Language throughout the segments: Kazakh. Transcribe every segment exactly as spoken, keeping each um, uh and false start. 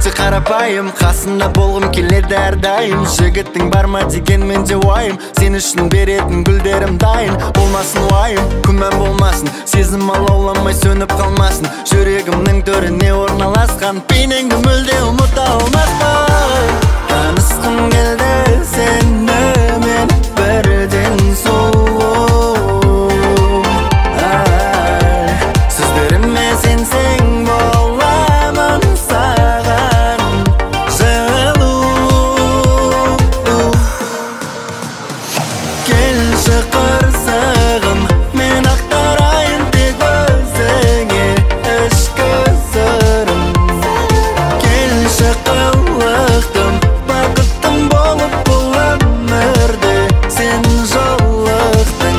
өте қарапайым, қасында болғым келеді әрдайым. Жігіттің бар ма деген менде уайым, сен үшін беретін гүлдерім дайын. Болмасын уайым, күмән болмасын, сезім алауламай сөніп қалмасын. Жүрегімнің төріне орналасқан бейнеңді мүлде ұмыта алмаспын. Танысқым келді сені мен бірден сұлу, сөздеріме сенсең боламын саған жылу. Келші қырсығым, мен ақтарайын тек өзіңе ішкі сырым. Келші қылықтым, бақыттым болып бұл өмірде сен жолықтың.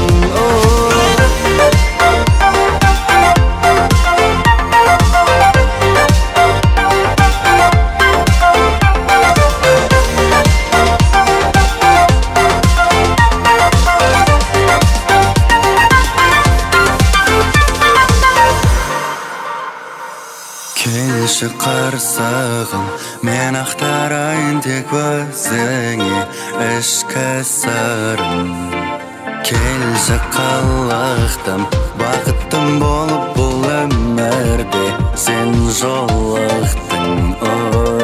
Келші қарсығым, мен ақтарайын тек өзіңе ішкі сырым. Келші қылықтым, бақыттым болып бұл өмірде сен жолықтың.